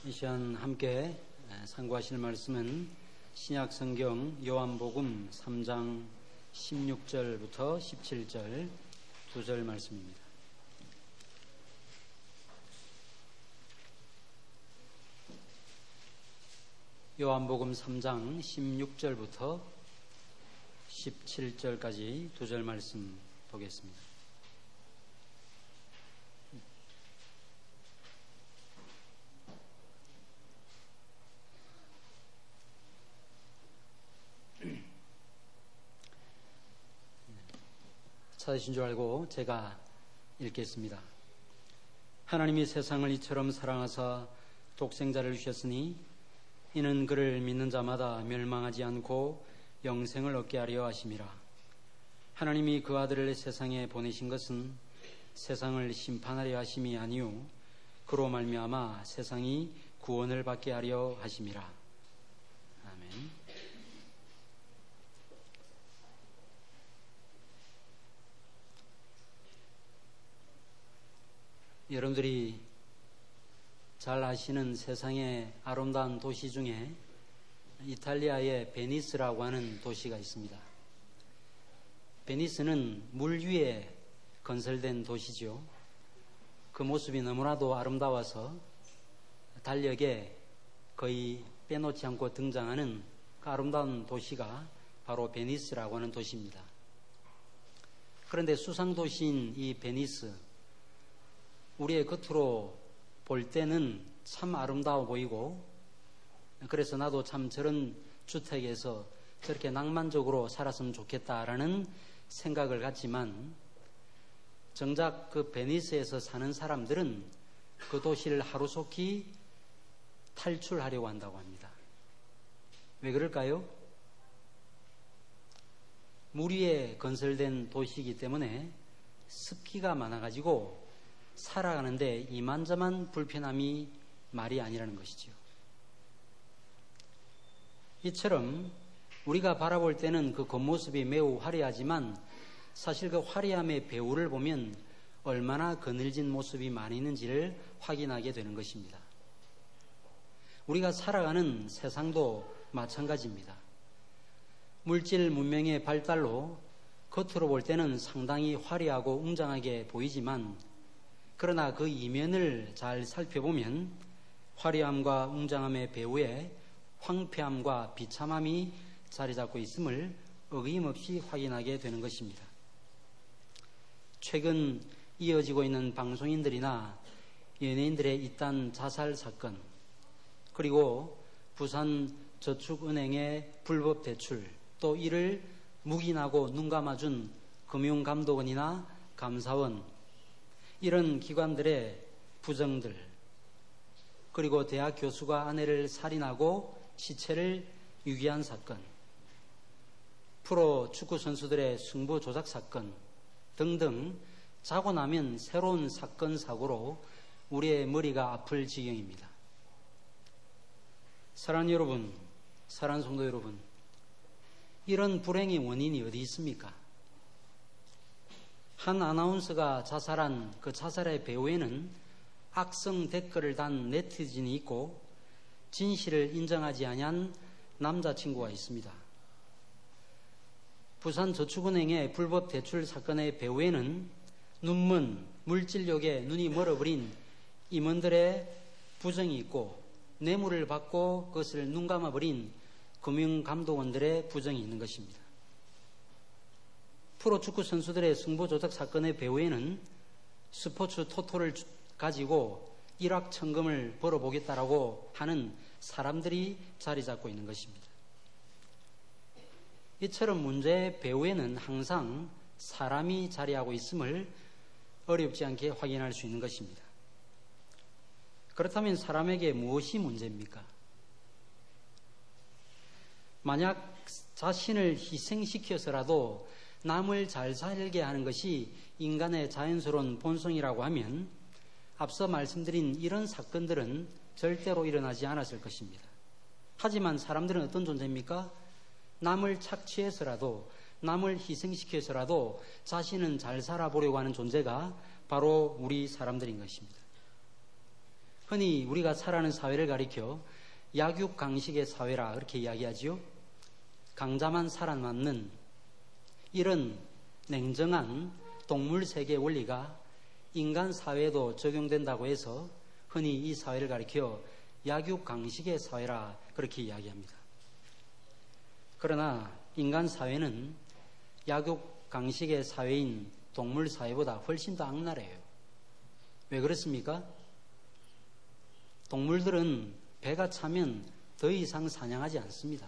이 시간 함께 상고하실 말씀은 신약 성경 요한복음 3장 16절부터 17절 2절 말씀입니다. 요한복음 3장 16절부터 17절까지 2절 말씀 보겠습니다. 찾으신 줄 알고 제가 읽겠습니다. 하나님이 세상을 이처럼 사랑하사 독생자를 주셨으니 이는 그를 믿는 자마다 멸망하지 않고 영생을 얻게 하려 하심이라. 하나님이 그 아들을 세상에 보내신 것은 세상을 심판하려 하심이 아니요 그로 말미암아 세상이 구원을 받게 하려 하심이라. 아멘. 여러분들이 잘 아시는 세상의 아름다운 도시 중에 이탈리아의 베니스라고 하는 도시가 있습니다. 베니스는 물 위에 건설된 도시죠. 그 모습이 너무나도 아름다워서 달력에 거의 빼놓지 않고 등장하는 그 아름다운 도시가 바로 베니스라고 하는 도시입니다. 그런데 수상도시인 이 베니스, 우리의 겉으로 볼 때는 참 아름다워 보이고, 그래서 나도 참 저런 주택에서 저렇게 낭만적으로 살았으면 좋겠다라는 생각을 갖지만, 정작 그 베니스에서 사는 사람들은 그 도시를 하루속히 탈출하려고 한다고 합니다. 왜 그럴까요? 물 위에 건설된 도시이기 때문에 습기가 많아가지고 살아가는데 이만저만 불편함이 말이 아니라는 것이죠. 이처럼 우리가 바라볼 때는 그 겉모습이 매우 화려하지만 사실 그 화려함의 배후를 보면 얼마나 그늘진 모습이 많이 있는지를 확인하게 되는 것입니다. 우리가 살아가는 세상도 마찬가지입니다. 물질 문명의 발달로 겉으로 볼 때는 상당히 화려하고 웅장하게 보이지만, 그러나 그 이면을 잘 살펴보면 화려함과 웅장함의 배후에 황폐함과 비참함이 자리 잡고 있음을 어김없이 확인하게 되는 것입니다. 최근 이어지고 있는 방송인들이나 연예인들의 잇단 자살 사건, 그리고 부산저축은행의 불법 대출, 또 이를 묵인하고 눈감아준 금융감독원이나 감사원, 이런 기관들의 부정들, 그리고 대학 교수가 아내를 살인하고 시체를 유기한 사건, 프로 축구 선수들의 승부 조작 사건 등등 자고 나면 새로운 사건 사고로 우리의 머리가 아플 지경입니다. 사랑하는 여러분, 사랑하는 성도 여러분, 이런 불행의 원인이 어디 있습니까? 한 아나운서가 자살한 그 자살의 배후에는 악성 댓글을 단 네티즌이 있고 진실을 인정하지 아니한 남자친구가 있습니다. 부산저축은행의 불법 대출 사건의 배후에는 눈먼 물질욕에 눈이 멀어버린 임원들의 부정이 있고, 뇌물을 받고 그것을 눈감아버린 금융감독원들의 부정이 있는 것입니다. 프로축구 선수들의 승부 조작 사건의 배후에는 스포츠 토토를 가지고 일확천금을 벌어보겠다라고 하는 사람들이 자리 잡고 있는 것입니다. 이처럼 문제의 배후에는 항상 사람이 자리하고 있음을 어렵지 않게 확인할 수 있는 것입니다. 그렇다면 사람에게 무엇이 문제입니까? 만약 자신을 희생시켜서라도 남을 잘 살게 하는 것이 인간의 자연스러운 본성이라고 하면 앞서 말씀드린 이런 사건들은 절대로 일어나지 않았을 것입니다. 하지만 사람들은 어떤 존재입니까? 남을 착취해서라도, 남을 희생시켜서라도 자신은 잘 살아보려고 하는 존재가 바로 우리 사람들인 것입니다. 흔히 우리가 살아가는 사회를 가리켜 약육강식의 사회라 그렇게 이야기하지요. 강자만 살아남는 이런 냉정한 동물 세계의 원리가 인간 사회에도 적용된다고 해서 흔히 이 사회를 가리켜 약육강식의 사회라 그렇게 이야기합니다. 그러나 인간 사회는 약육강식의 사회인 동물 사회보다 훨씬 더 악랄해요. 왜 그렇습니까? 동물들은 배가 차면 더 이상 사냥하지 않습니다.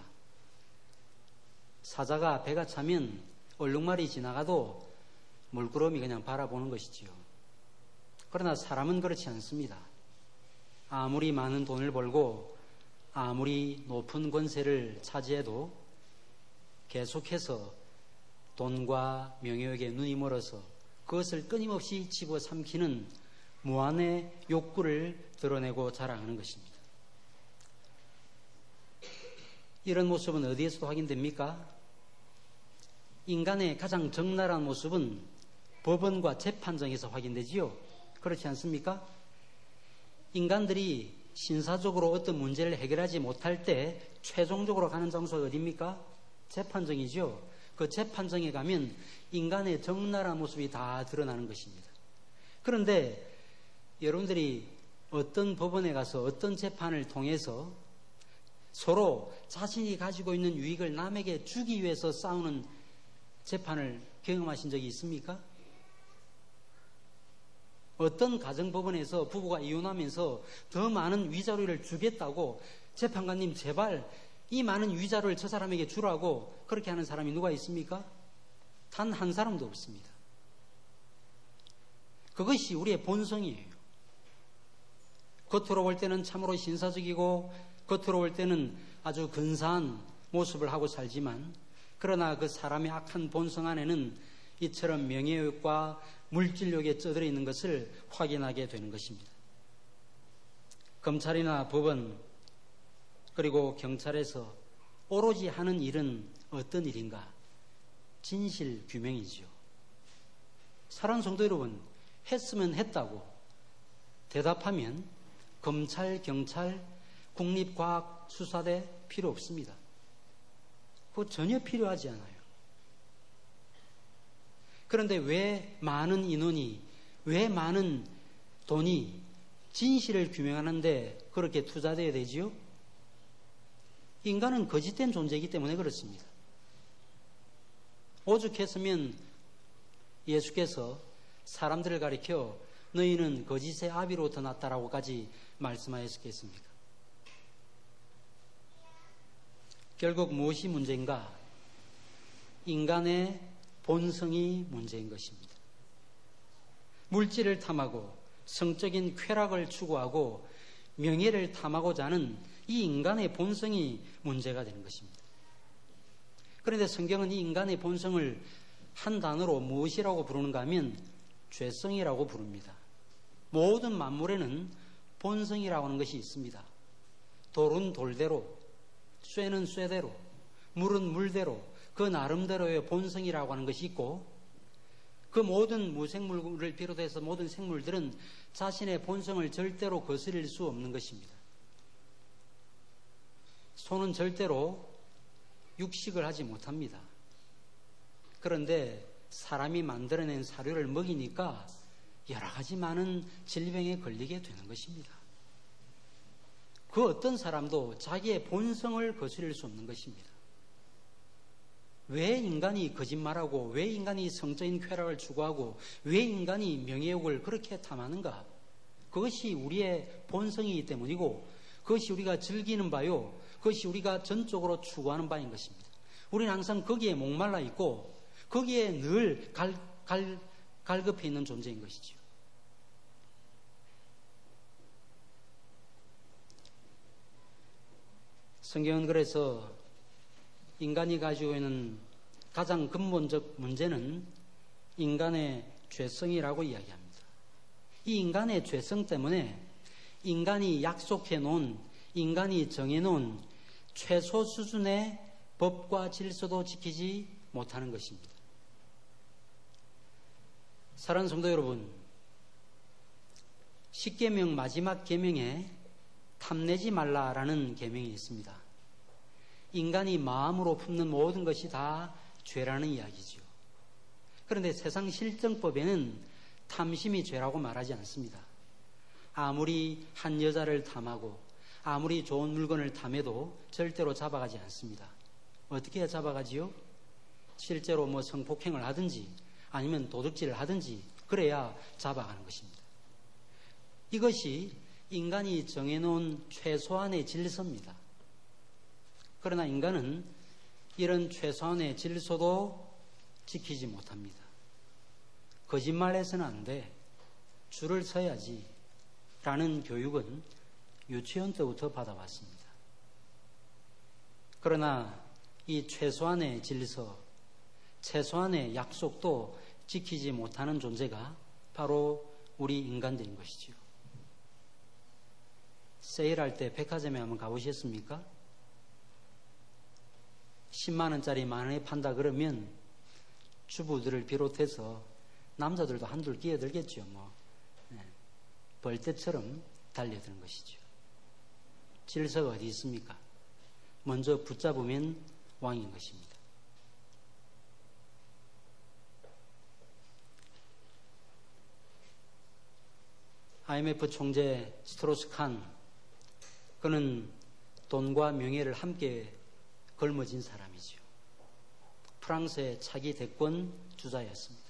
사자가 배가 차면 얼룩말이 지나가도 물끄러미 그냥 바라보는 것이지요. 그러나 사람은 그렇지 않습니다. 아무리 많은 돈을 벌고 아무리 높은 권세를 차지해도 계속해서 돈과 명예욕에 눈이 멀어서 그것을 끊임없이 집어삼키는 무한의 욕구를 드러내고 자랑하는 것입니다. 이런 모습은 어디에서도 확인됩니까? 인간의 가장 적나라한 모습은 법원과 재판정에서 확인되지요. 그렇지 않습니까? 인간들이 신사적으로 어떤 문제를 해결하지 못할 때 최종적으로 가는 장소가 어디입니까? 재판정이죠. 그 재판정에 가면 인간의 적나라한 모습이 다 드러나는 것입니다. 그런데 여러분들이 어떤 법원에 가서 어떤 재판을 통해서 서로 자신이 가지고 있는 유익을 남에게 주기 위해서 싸우는 재판을 경험하신 적이 있습니까? 어떤 가정법원에서 부부가 이혼하면서 더 많은 위자료를 주겠다고 재판관님 제발 이 많은 위자료를 저 사람에게 주라고 그렇게 하는 사람이 누가 있습니까? 단 한 사람도 없습니다. 그것이 우리의 본성이에요. 겉으로 볼 때는 참으로 신사적이고 겉으로 볼 때는 아주 근사한 모습을 하고 살지만 그러나 그 사람의 악한 본성 안에는 이처럼 명예욕과 물질욕에 쩌들어 있는 것을 확인하게 되는 것입니다. 검찰이나 법원 그리고 경찰에서 오로지 하는 일은 어떤 일인가? 진실 규명이지요. 사랑하는 성도 여러분, 했으면 했다고 대답하면 검찰, 경찰, 국립과학수사대 필요 없습니다. 그거 전혀 필요하지 않아요. 그런데 왜 많은 인원이, 왜 많은 돈이 진실을 규명하는데 그렇게 투자되어야 되지요? 인간은 거짓된 존재이기 때문에 그렇습니다. 오죽했으면 예수께서 사람들을 가리켜 너희는 거짓의 아비로부터 났다라고까지 말씀하셨겠습니까? 결국 무엇이 문제인가? 인간의 본성이 문제인 것입니다. 물질을 탐하고 성적인 쾌락을 추구하고 명예를 탐하고자 하는 이 인간의 본성이 문제가 되는 것입니다. 그런데 성경은 이 인간의 본성을 한 단어로 무엇이라고 부르는가 하면 죄성이라고 부릅니다. 모든 만물에는 본성이라고 하는 것이 있습니다. 돌은 돌대로, 쇠는 쇠대로, 물은 물대로 그 나름대로의 본성이라고 하는 것이 있고 그 모든 무생물을 비롯해서 모든 생물들은 자신의 본성을 절대로 거스릴 수 없는 것입니다. 소는 절대로 육식을 하지 못합니다. 그런데 사람이 만들어낸 사료를 먹이니까 여러 가지 많은 질병에 걸리게 되는 것입니다. 그 어떤 사람도 자기의 본성을 거스릴 수 없는 것입니다. 왜 인간이 거짓말하고 왜 인간이 성적인 쾌락을 추구하고 왜 인간이 명예욕을 그렇게 탐하는가? 그것이 우리의 본성이기 때문이고 그것이 우리가 즐기는 바요. 그것이 우리가 전적으로 추구하는 바인 것입니다. 우리는 항상 거기에 목말라 있고 거기에 늘 갈급해 있는 존재인 것이죠. 성경은 그래서 인간이 가지고 있는 가장 근본적 문제는 인간의 죄성이라고 이야기합니다. 이 인간의 죄성 때문에 인간이 약속해 놓은, 인간이 정해 놓은 최소 수준의 법과 질서도 지키지 못하는 것입니다. 사랑하는 성도 여러분, 십계명 마지막 계명에 탐내지 말라라는 계명이 있습니다. 인간이 마음으로 품는 모든 것이 다 죄라는 이야기죠. 그런데 세상 실정법에는 탐심이 죄라고 말하지 않습니다. 아무리 한 여자를 탐하고 아무리 좋은 물건을 탐해도 절대로 잡아가지 않습니다. 어떻게 해야 잡아가지요? 실제로 뭐 성폭행을 하든지 아니면 도둑질을 하든지 그래야 잡아가는 것입니다. 이것이 인간이 정해놓은 최소한의 질서입니다. 그러나 인간은 이런 최소한의 질서도 지키지 못합니다. 거짓말해서는 안 돼. 줄을 서야지. 라는 교육은 유치원 때부터 받아왔습니다. 그러나 이 최소한의 질서, 최소한의 약속도 지키지 못하는 존재가 바로 우리 인간들인 것이지요. 세일할 때 백화점에 한번 가보셨습니까? 10만 원짜리 만 원에 판다 그러면 주부들을 비롯해서 남자들도 한둘 끼어들겠죠. 벌떼처럼 달려드는 것이죠. 질서가 어디 있습니까? 먼저 붙잡으면 왕인 것입니다. IMF 총재 스트로스칸, 그는 돈과 명예를 함께 걸머진 사람이죠. 프랑스의 차기 대권 주자였습니다.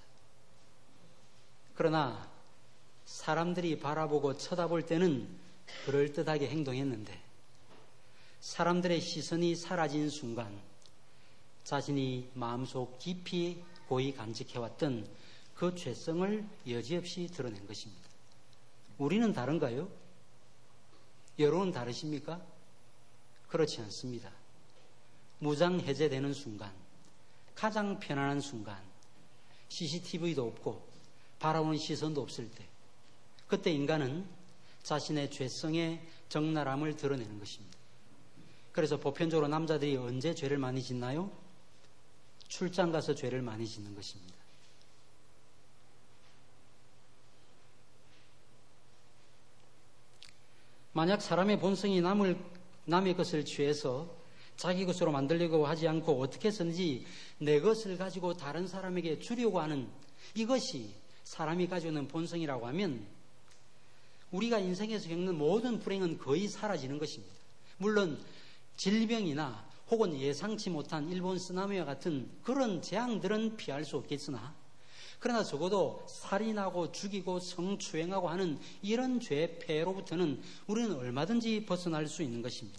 그러나 사람들이 바라보고 쳐다볼 때는 그럴듯하게 행동했는데 사람들의 시선이 사라진 순간 자신이 마음속 깊이 고이 간직해왔던 그 죄성을 여지없이 드러낸 것입니다. 우리는 다른가요? 여론은 다르십니까? 그렇지 않습니다. 무장 해제되는 순간, 가장 편안한 순간, CCTV도 없고 바라보는 시선도 없을 때, 그때 인간은 자신의 죄성의 적나라함을 드러내는 것입니다. 그래서 보편적으로 남자들이 언제 죄를 많이 짓나요? 출장 가서 죄를 많이 짓는 것입니다. 만약 사람의 본성이 남의 것을 취해서 자기 것으로 만들려고 하지 않고 어떻게 해서든지 내 것을 가지고 다른 사람에게 주려고 하는 이것이 사람이 가지고 있는 본성이라고 하면 우리가 인생에서 겪는 모든 불행은 거의 사라지는 것입니다. 물론 질병이나 혹은 예상치 못한 일본 쓰나미와 같은 그런 재앙들은 피할 수 없겠으나 그러나 적어도 살인하고 죽이고 성추행하고 하는 이런 죄의 폐해로부터는 우리는 얼마든지 벗어날 수 있는 것입니다.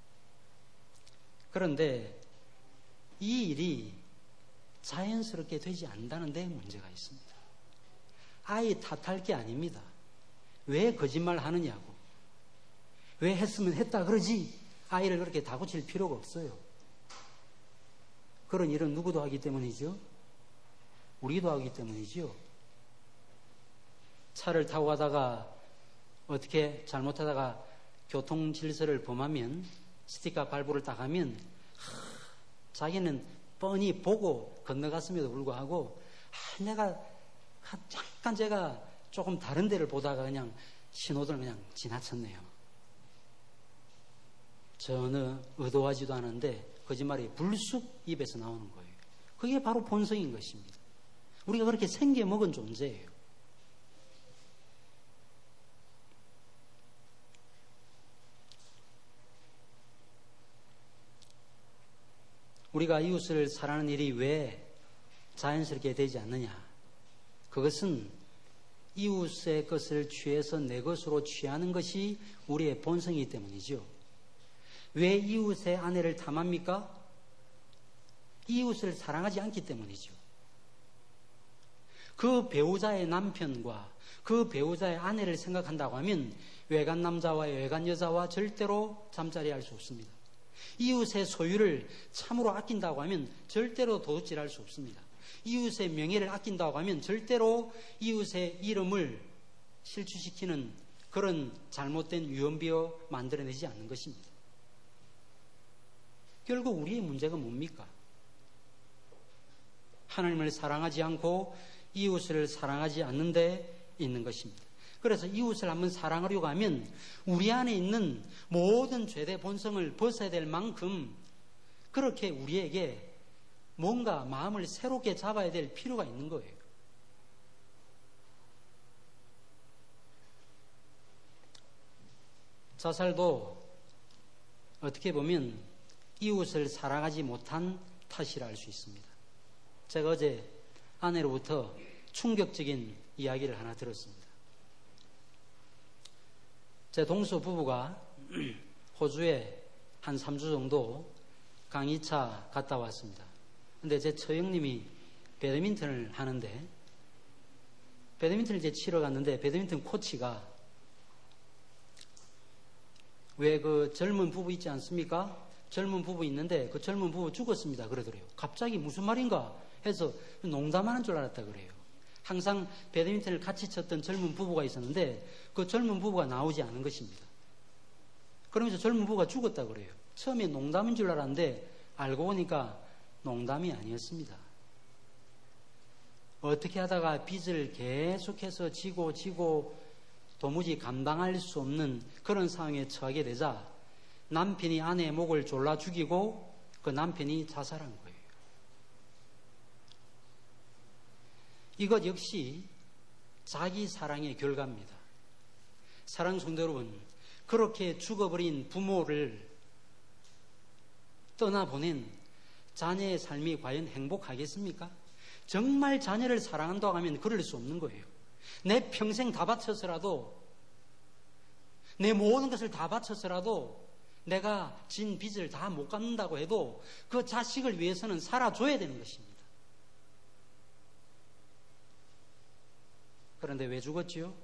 그런데 이 일이 자연스럽게 되지 않는다는 데 문제가 있습니다. 아이 탓할 게 아닙니다. 왜 거짓말 하느냐고. 왜 했으면 했다 그러지. 아이를 그렇게 다그칠 필요가 없어요. 그런 일은 누구도 하기 때문이죠. 우리도 하기 때문이죠. 차를 타고 가다가 어떻게 잘못하다가 교통 질서를 범하면 스티커 발부를 딱 하면 자기는 뻔히 보고 건너갔음에도 불구하고 내가 잠깐 제가 조금 다른 데를 보다가 그냥 신호등을 그냥 지나쳤네요. 전혀 의도하지도 않은데 거짓말이 불쑥 입에서 나오는 거예요. 그게 바로 본성인 것입니다. 우리가 그렇게 생겨먹은 존재예요. 우리가 이웃을 사랑하는 일이 왜 자연스럽게 되지 않느냐? 그것은 이웃의 것을 취해서 내 것으로 취하는 것이 우리의 본성이기 때문이죠. 왜 이웃의 아내를 탐합니까? 이웃을 사랑하지 않기 때문이죠. 그 배우자의 남편과 그 배우자의 아내를 생각한다고 하면 외간 남자와 외간 여자와 절대로 잠자리할 수 없습니다. 이웃의 소유를 참으로 아낀다고 하면 절대로 도둑질할 수 없습니다. 이웃의 명예를 아낀다고 하면 절대로 이웃의 이름을 실추시키는 그런 잘못된 유언비어 만들어내지 않는 것입니다. 결국 우리의 문제가 뭡니까? 하나님을 사랑하지 않고 이웃을 사랑하지 않는 데 있는 것입니다. 그래서 이웃을 한번 사랑하려고 하면 우리 안에 있는 모든 죄대 본성을 벗어야 될 만큼 그렇게 우리에게 뭔가 마음을 새롭게 잡아야 될 필요가 있는 거예요. 자살도 어떻게 보면 이웃을 사랑하지 못한 탓이라 할 수 있습니다. 제가 어제 아내로부터 충격적인 이야기를 하나 들었습니다. 제 동서 부부가 호주에 한 3주 정도 강의차 갔다 왔습니다. 근데 제 처형님이 배드민턴을 하는데 배드민턴을 이제 치러 갔는데 배드민턴 코치가 왜 그 젊은 부부 있지 않습니까? 젊은 부부 있는데 그 젊은 부부 죽었습니다. 그러더래요. 갑자기 무슨 말인가 해서 농담하는 줄 알았다 그래요. 항상 배드민턴을 같이 쳤던 젊은 부부가 있었는데 그 젊은 부부가 나오지 않은 것입니다. 그러면서 젊은 부부가 죽었다 그래요. 처음에 농담인 줄 알았는데 알고 보니까 농담이 아니었습니다. 어떻게 하다가 빚을 계속해서 지고 도무지 감당할 수 없는 그런 상황에 처하게 되자 남편이 아내의 목을 졸라 죽이고 그 남편이 자살한 거예요. 이것 역시 자기 사랑의 결과입니다. 사랑하는 성도 여러분, 그렇게 죽어버린 부모를 떠나보낸 자녀의 삶이 과연 행복하겠습니까? 정말 자녀를 사랑한다고 하면 그럴 수 없는 거예요. 내 평생 다 바쳐서라도, 내 모든 것을 다 바쳐서라도 내가 진 빚을 다 못 갚는다고 해도 그 자식을 위해서는 살아줘야 되는 것입니다. 그런데 왜 죽었지요?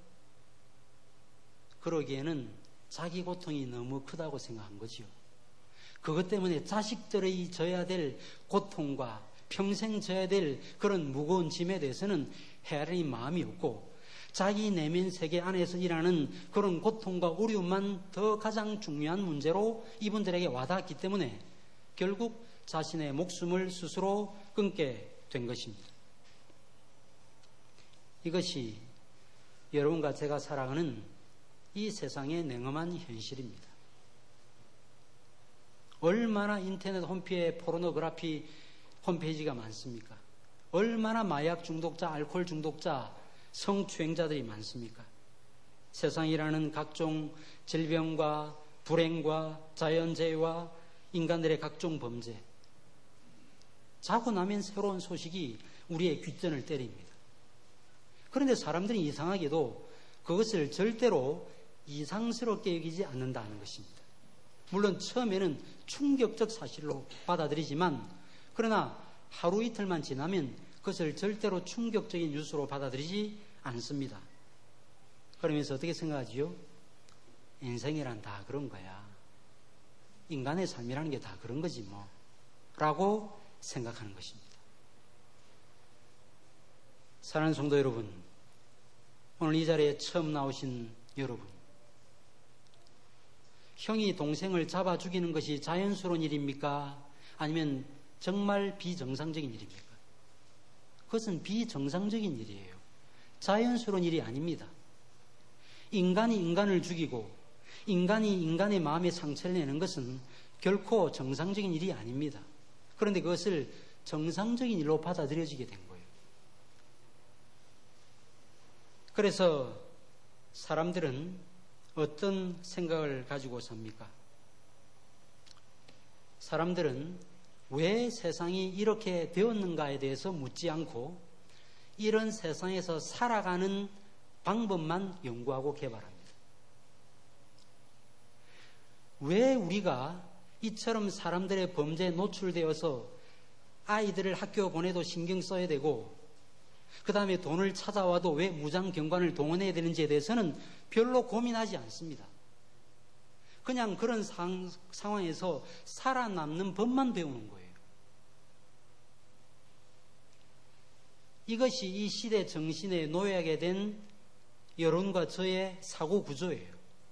그러기에는 자기 고통이 너무 크다고 생각한 거지요. 그것 때문에 자식들이 져야 될 고통과 평생 져야 될 그런 무거운 짐에 대해서는 헤아리는 마음이 없고 자기 내면 세계 안에서 일하는 그런 고통과 어려움만 더 가장 중요한 문제로 이분들에게 와닿았기 때문에 결국 자신의 목숨을 스스로 끊게 된 것입니다. 이것이 여러분과 제가 살아가는 이 세상의 냉엄한 현실입니다. 얼마나 인터넷 홈페이지에 포르노그래피 홈페이지가 많습니까? 얼마나 마약 중독자, 알코올 중독자, 성추행자들이 많습니까? 세상이라는 각종 질병과 불행과 자연재해와 인간들의 각종 범죄. 자고 나면 새로운 소식이 우리의 귓전을 때립니다. 그런데 사람들이 이상하게도 그것을 절대로 이상스럽게 여기지 않는다는 것입니다. 물론 처음에는 충격적 사실로 받아들이지만 그러나 하루 이틀만 지나면 그것을 절대로 충격적인 뉴스로 받아들이지 않습니다. 그러면서 어떻게 생각하지요? 인생이란 다 그런 거야. 인간의 삶이라는 게 다 그런 거지 뭐 라고 생각하는 것입니다. 사랑하는 성도 여러분, 오늘 이 자리에 처음 나오신 여러분, 형이 동생을 잡아 죽이는 것이 자연스러운 일입니까? 아니면 정말 비정상적인 일입니까? 그것은 비정상적인 일이에요. 자연스러운 일이 아닙니다. 인간이 인간을 죽이고 인간이 인간의 마음에 상처를 내는 것은 결코 정상적인 일이 아닙니다. 그런데 그것을 정상적인 일로 받아들여지게 된 거예요. 그래서 사람들은 어떤 생각을 가지고 삽니까? 사람들은 왜 세상이 이렇게 되었는가에 대해서 묻지 않고 이런 세상에서 살아가는 방법만 연구하고 개발합니다. 왜 우리가 이처럼 사람들의 범죄에 노출되어서 아이들을 학교 보내도 신경 써야 되고 그 다음에 돈을 찾아와도 왜 무장경관을 동원해야 되는지에 대해서는 별로 고민하지 않습니다. 그냥 그런 상황에서 살아남는 법만 배우는 거예요. 이것이 이 시대 정신에 놓여하게 된 여론과 저의 사고 구조예요.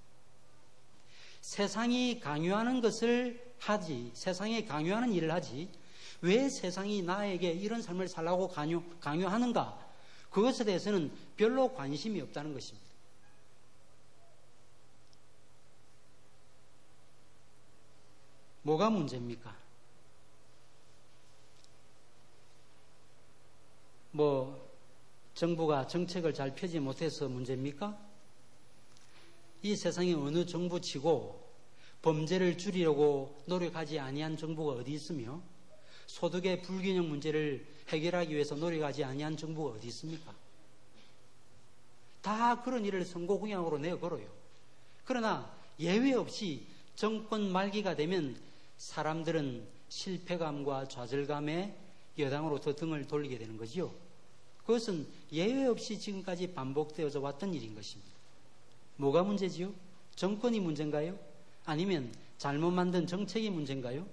세상이 강요하는 것을 하지, 세상에 강요하는 일을 하지, 왜 세상이 나에게 이런 삶을 살라고 강요하는가? 그것에 대해서는 별로 관심이 없다는 것입니다. 뭐가 문제입니까? 정부가 정책을 잘 펴지 못해서 문제입니까? 이 세상에 어느 정부치고 범죄를 줄이려고 노력하지 아니한 정부가 어디 있으며 소득의 불균형 문제를 해결하기 위해서 노력하지 아니한 정부가 어디 있습니까? 다 그런 일을 선거 공약으로 내걸어요. 그러나 예외 없이 정권 말기가 되면 사람들은 실패감과 좌절감에 여당으로부터 등을 돌리게 되는 거지요. 그것은 예외 없이 지금까지 반복되어져 왔던 일인 것입니다. 뭐가 문제지요? 정권이 문제인가요? 아니면 잘못 만든 정책이 문제인가요?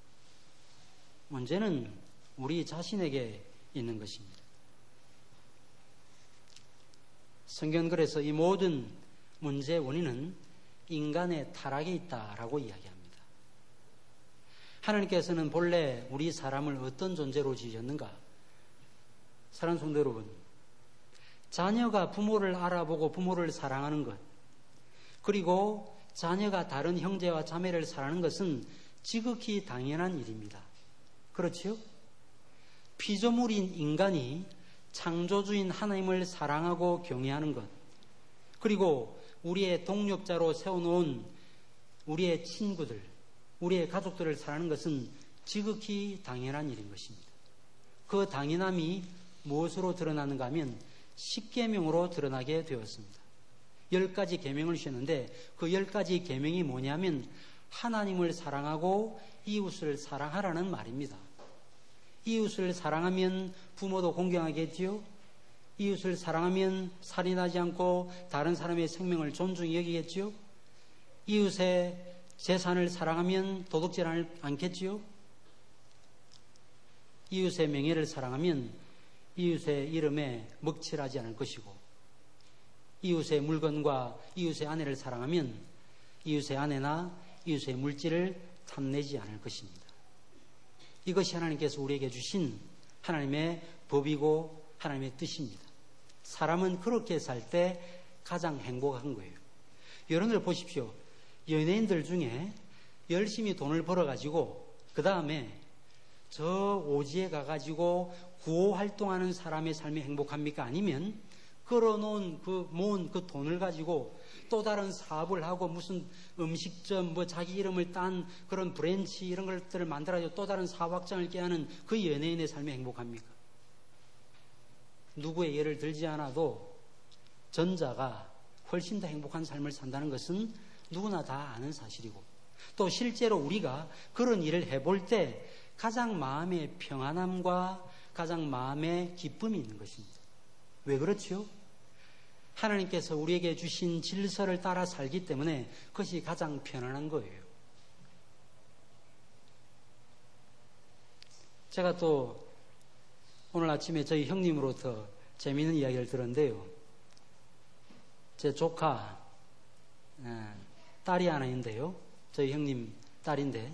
문제는 우리 자신에게 있는 것입니다. 성경은 그래서 이 모든 문제의 원인은 인간의 타락에 있다라고 이야기합니다. 하나님께서는 본래 우리 사람을 어떤 존재로 지으셨는가? 사랑하는 성도 여러분, 자녀가 부모를 알아보고 부모를 사랑하는 것, 그리고 자녀가 다른 형제와 자매를 사랑하는 것은 지극히 당연한 일입니다. 그렇지요? 피조물인 인간이 창조주인 하나님을 사랑하고 경외하는 것, 그리고 우리의 동력자로 세워놓은 우리의 친구들, 우리의 가족들을 사랑하는 것은 지극히 당연한 일인 것입니다. 그 당연함이 무엇으로 드러나는가 하면 십계명으로 드러나게 되었습니다. 10가지 계명을 주셨는데 그 10가지 계명이 뭐냐면 하나님을 사랑하고 이웃을 사랑하라는 말입니다. 이웃을 사랑하면 부모도 공경하겠지요. 이웃을 사랑하면 살인하지 않고 다른 사람의 생명을 존중히 여기겠지요. 이웃의 재산을 사랑하면 도둑질하지 않겠지요. 이웃의 명예를 사랑하면 이웃의 이름에 먹칠하지 않을 것이고, 이웃의 물건과 이웃의 아내를 사랑하면 이웃의 아내나 이웃의 물질을 탐내지 않을 것입니다. 이것이 하나님께서 우리에게 주신 하나님의 법이고 하나님의 뜻입니다. 사람은 그렇게 살 때 가장 행복한 거예요. 여러분들 보십시오. 연예인들 중에 열심히 돈을 벌어가지고 그 다음에 저 오지에 가가지고 구호 활동하는 사람의 삶이 행복합니까? 아니면 끌어놓은 모은 그 돈을 가지고 또 다른 사업을 하고 무슨 음식점 자기 이름을 딴 그런 브랜치 이런 것들을 만들어가지고 또 다른 사업 확장을 깨하는 그 연예인의 삶이 행복합니까? 누구의 예를 들지 않아도 전자가 훨씬 더 행복한 삶을 산다는 것은 누구나 다 아는 사실이고, 또 실제로 우리가 그런 일을 해볼 때 가장 마음의 평안함과 가장 마음의 기쁨이 있는 것입니다. 왜 그렇지요? 하나님께서 우리에게 주신 질서를 따라 살기 때문에 그것이 가장 편안한 거예요. 제가 또 오늘 아침에 저희 형님으로부터 재미있는 이야기를 들었는데요. 제 조카 딸이 하나 있는데요. 저희 형님 딸인데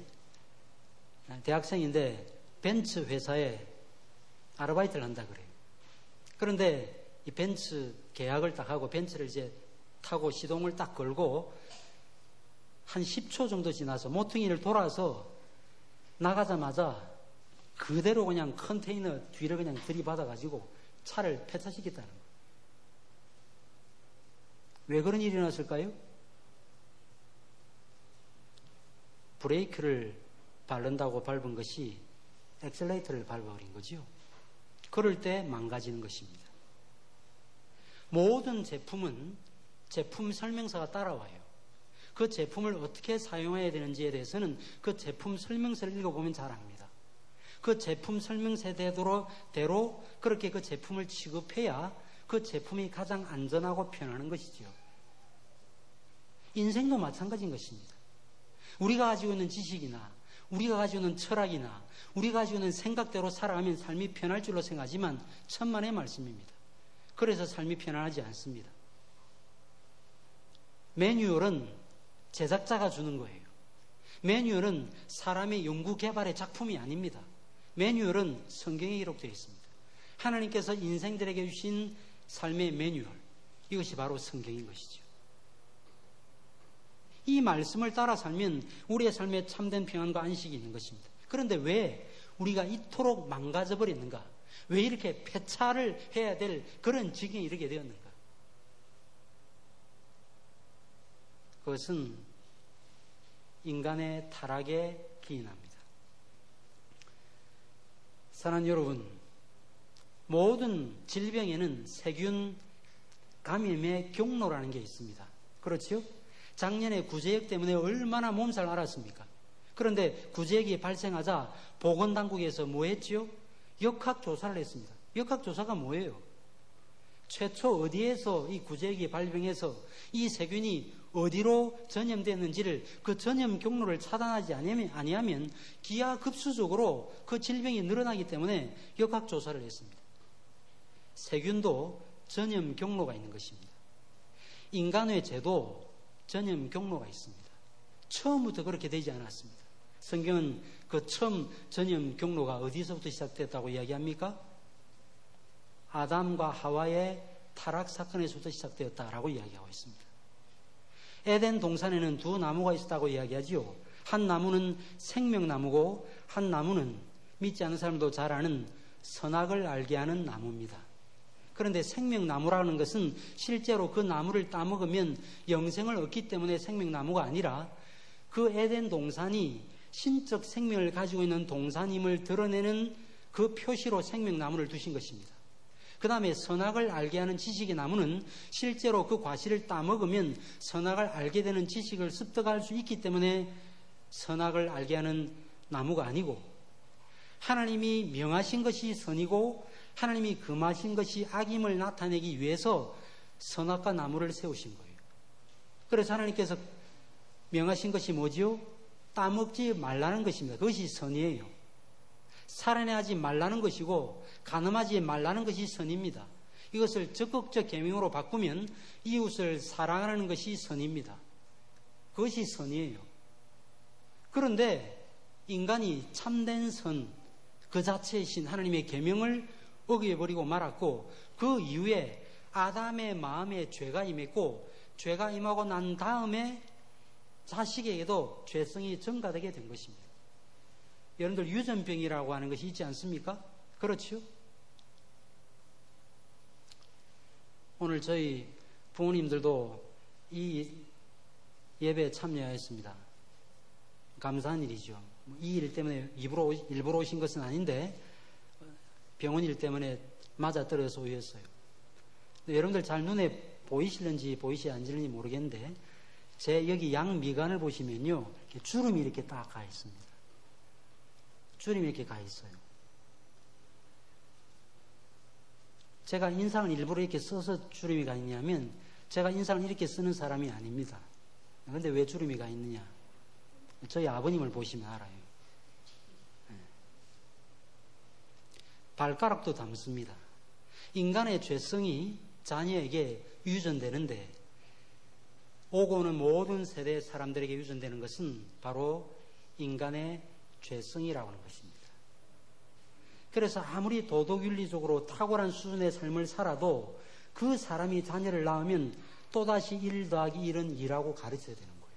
대학생인데 벤츠 회사에 아르바이트를 한다 그래요. 그런데 이 벤츠 계약을 딱 하고 벤츠를 이제 타고 시동을 딱 걸고 한 10초 정도 지나서 모퉁이를 돌아서 나가자마자 그대로 그냥 컨테이너 뒤를 그냥 들이받아가지고 차를 폐차시켰다는 거예요. 왜 그런 일이 일어났을까요? 브레이크를 바른다고 밟은 것이 엑셀레이터를 밟아버린 거죠. 그럴 때 망가지는 것입니다. 모든 제품은 제품 설명서가 따라와요. 그 제품을 어떻게 사용해야 되는지에 대해서는 그 제품 설명서를 읽어보면 잘 압니다. 그 제품 설명서대로 그렇게 그 제품을 취급해야 그 제품이 가장 안전하고 편안한 것이죠. 인생도 마찬가지인 것입니다. 우리가 가지고 있는 지식이나 우리가 가지고 있는 철학이나 우리가 가지고 있는 생각대로 살아가면 삶이 편할 줄로 생각하지만 천만의 말씀입니다. 그래서 삶이 편안하지 않습니다. 매뉴얼은 제작자가 주는 거예요. 매뉴얼은 사람의 연구 개발의 작품이 아닙니다. 매뉴얼은 성경에 기록되어 있습니다. 하나님께서 인생들에게 주신 삶의 매뉴얼, 이것이 바로 성경인 것이죠. 이 말씀을 따라 살면 우리의 삶에 참된 평안과 안식이 있는 것입니다. 그런데 왜 우리가 이토록 망가져 버렸는가? 왜 이렇게 폐차를 해야 될 그런 지경에 이르게 되었는가? 그것은 인간의 타락에 기인합니다. 사랑하는 여러분, 모든 질병에는 세균 감염의 경로라는 게 있습니다. 그렇죠? 작년에 구제역 때문에 얼마나 몸살 앓았습니까? 그런데 구제역이 발생하자 보건당국에서 뭐 했죠? 역학조사를 했습니다. 역학조사가 뭐예요? 최초 어디에서 이 구제역이 발병해서 이 세균이 어디로 전염됐는지를 그 전염 경로를 차단하지 아니하면 기하급수적으로 그 질병이 늘어나기 때문에 역학조사를 했습니다. 세균도 전염 경로가 있는 것입니다. 인간의 죄도 전염 경로가 있습니다. 처음부터 그렇게 되지 않았습니다. 성경은 그 처음 전염 경로가 어디서부터 시작됐다고 이야기합니까? 아담과 하와의 타락 사건에서부터 시작되었다라고 이야기하고 있습니다. 에덴 동산에는 두 나무가 있었다고 이야기하지요. 한 나무는 생명나무고 한 나무는 믿지 않는 사람도 잘 아는 선악을 알게 하는 나무입니다. 그런데 생명나무라는 것은 실제로 그 나무를 따먹으면 영생을 얻기 때문에 생명나무가 아니라 그 에덴 동산이 신적 생명을 가지고 있는 동산임을 드러내는 그 표시로 생명나무를 두신 것입니다. 그 다음에 선악을 알게 하는 지식의 나무는 실제로 그 과실을 따먹으면 선악을 알게 되는 지식을 습득할 수 있기 때문에 선악을 알게 하는 나무가 아니고, 하나님이 명하신 것이 선이고 하나님이 금하신 것이 악임을 나타내기 위해서 선악과 나무를 세우신 거예요. 그래서 하나님께서 명하신 것이 뭐지요? 따먹지 말라는 것입니다. 그것이 선이에요. 살인하지 말라는 것이고 간음하지 말라는 것이 선입니다. 이것을 적극적 계명으로 바꾸면 이웃을 사랑하는 것이 선입니다. 그것이 선이에요. 그런데 인간이 참된 선, 그 자체이신 하나님의 계명을 어겨버리고 말았고, 그 이후에 아담의 마음에 죄가 임했고, 죄가 임하고 난 다음에 자식에게도 죄성이 증가되게 된 것입니다. 여러분들 유전병이라고 하는 것이 있지 않습니까? 그렇죠? 오늘 저희 부모님들도 이 예배에 참여하였습니다. 감사한 일이죠. 이 일 때문에 일부러 오신 것은 아닌데 병원 일 때문에 맞아떨어져서 오셨어요. 여러분들 잘 눈에 보이실는지 보이시지 않는지 모르겠는데 제 여기 양미간을 보시면요, 주름이 이렇게 딱 가 있습니다. 주름이 이렇게 가 있어요. 제가 인상을 일부러 이렇게 써서 주름이 가 있냐면 제가 인상을 이렇게 쓰는 사람이 아닙니다. 그런데 왜 주름이 가 있느냐? 저희 아버님을 보시면 알아요. 발가락도 닮습니다. 인간의 죄성이 자녀에게 유전되는데 오고 오는 모든 세대 사람들에게 유전되는 것은 바로 인간의 죄성이라고 하는 것입니다. 그래서 아무리 도덕윤리적으로 탁월한 수준의 삶을 살아도 그 사람이 자녀를 낳으면 또다시 1 더하기 1은 2라고 가르쳐야 되는 거예요.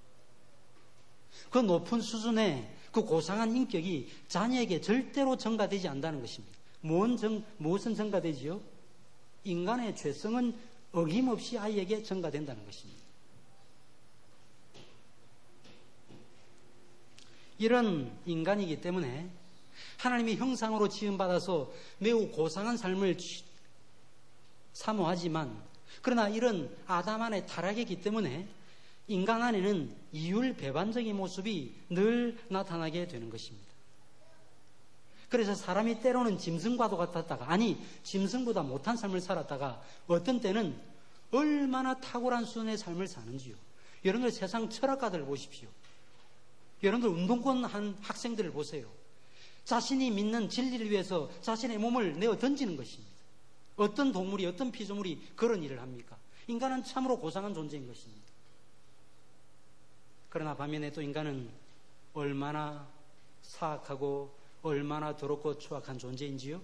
그 높은 수준의 그 고상한 인격이 자녀에게 절대로 전가되지 않는다는 것입니다. 무엇은 전가되지요? 인간의 죄성은 어김없이 아이에게 전가된다는 것입니다. 이런 인간이기 때문에 하나님의 형상으로 지음받아서 매우 고상한 삶을 사모하지만, 그러나 이런 아담 안의 타락이기 때문에 인간 안에는 이율배반적인 모습이 늘 나타나게 되는 것입니다. 그래서 사람이 때로는 짐승과도 같았다가, 아니 짐승보다 못한 삶을 살았다가 어떤 때는 얼마나 탁월한 수준의 삶을 사는지요. 여러분들 세상 철학가들을 보십시오. 여러분들 운동권 한 학생들을 보세요. 자신이 믿는 진리를 위해서 자신의 몸을 내어 던지는 것입니다. 어떤 동물이, 어떤 피조물이 그런 일을 합니까? 인간은 참으로 고상한 존재인 것입니다. 그러나 반면에 또 인간은 얼마나 사악하고 얼마나 더럽고 추악한 존재인지요?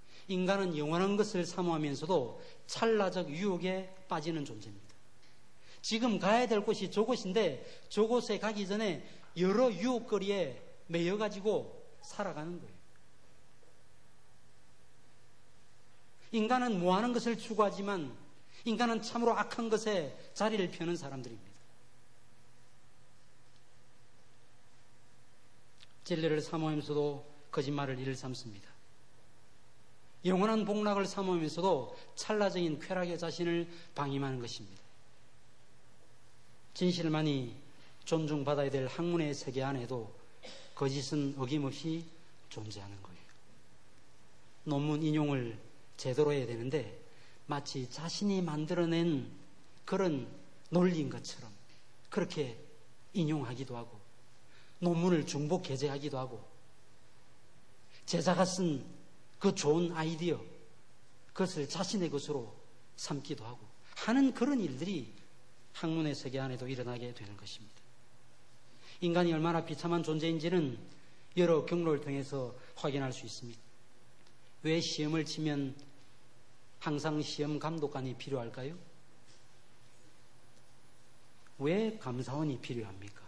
인간은 영원한 것을 사모하면서도 찰나적 유혹에 빠지는 존재입니다. 지금 가야 될 곳이 저곳인데 저곳에 가기 전에 여러 유혹거리에 매여가지고 살아가는 거예요. 인간은 무한한 것을 추구하지만 인간은 참으로 악한 것에 자리를 펴는 사람들입니다. 진리를 사모하면서도 거짓말을 일을 삼습니다. 영원한 복락을 사모하면서도 찰나적인 쾌락의 자신을 방임하는 것입니다. 진실만이 존중받아야 될 학문의 세계 안에도 거짓은 어김없이 존재하는 거예요. 논문 인용을 제대로 해야 되는데 마치 자신이 만들어낸 그런 논리인 것처럼 그렇게 인용하기도 하고 논문을 중복 게재하기도 하고 제자가 쓴 그 좋은 아이디어 그것을 자신의 것으로 삼기도 하고 하는 그런 일들이 학문의 세계 안에도 일어나게 되는 것입니다. 인간이 얼마나 비참한 존재인지는 여러 경로를 통해서 확인할 수 있습니다. 왜 시험을 치면 항상 시험 감독관이 필요할까요? 왜 감사원이 필요합니까?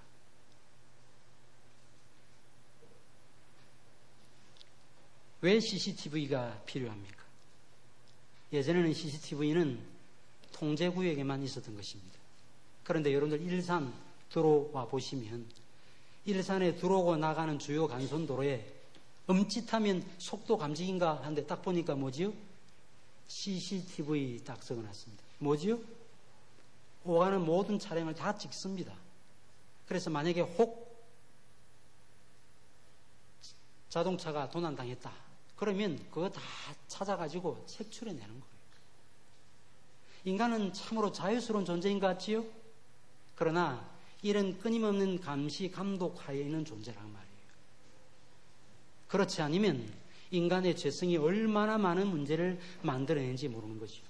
왜 CCTV가 필요합니까? 예전에는 CCTV는 통제구역에만 있었던 것입니다. 그런데 여러분들 일산 들어와 보시면 일산에 들어오고 나가는 주요 간선도로에 음짓하면 속도 감지기인가 하는데 딱 보니까 뭐지요? CCTV 딱 적어놨습니다. 뭐지요? 오가는 모든 차량을 다 찍습니다. 그래서 만약에 혹 자동차가 도난당했다. 그러면 그거 다 찾아가지고 색출해내는 거예요. 인간은 참으로 자유스러운 존재인 것 같지요? 그러나 이런 끊임없는 감시, 감독 하에 있는 존재란 말이에요. 그렇지 않으면 인간의 죄성이 얼마나 많은 문제를 만들어내는지 모르는 거죠.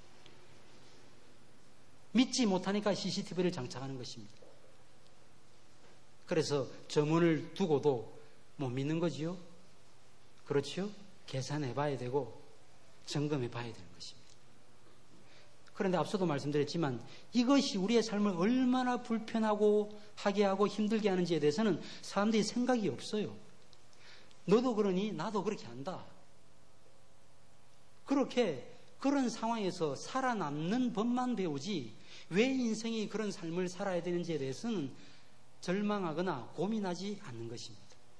믿지 못하니까 CCTV를 장착하는 것입니다. 그래서 점원을 두고도 못 믿는 거지요. 그렇죠? 계산해 봐야 되고 점검해 봐야 되는 것입니다. 그런데 앞서도 말씀드렸지만 이것이 우리의 삶을 얼마나 불편하고 하게 하고 힘들게 하는지에 대해서는 사람들이 생각이 없어요. 너도 그러니 나도 그렇게 한다. 그렇게 그런 상황에서 살아남는 법만 배우지 왜 인생이 그런 삶을 살아야 되는지에 대해서는 절망하거나 고민하지 않는 것입니다.